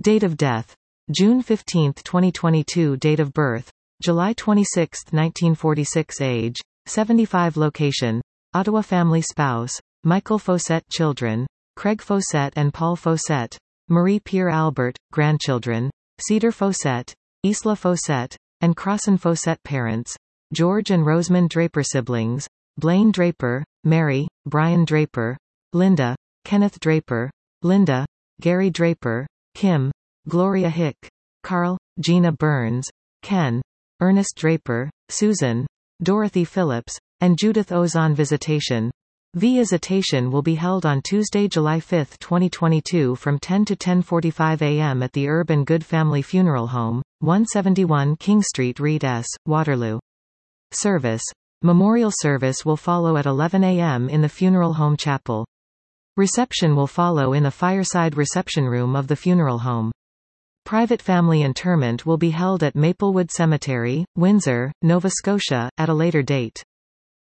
Date of death: June 15, 2022. Date of birth: July 26, 1946. Age: 75. Location: Ottawa. Family: spouse: Michael Fawcett. Children: Craig Fawcett and Paul Fawcett. Marie Pierre Albert. Grandchildren: Cedar Fawcett, Isla Fawcett, and Crossan Fawcett. Parents: George and Rosamond Draper. Siblings: Blaine Draper, Mary, Brian Draper, Linda, Kenneth Draper, Linda, Gary Draper, Kim, Gloria Hick, Carl, Gina Burns, Ken, Ernest Draper, Susan, Dorothy Phillips, and Judith Ozon. Visitation: Visitation will be held on Tuesday, July 5, 2022 from 10 to 10:45 a.m. at the Herb and Good Family Funeral Home, 171 King Street, Reed S., Waterloo. Service: Memorial service will follow at 11 a.m. in the funeral home chapel. Reception will follow in the fireside reception room of the funeral home. Private family interment will be held at Maplewood Cemetery, Windsor, Nova Scotia, at a later date.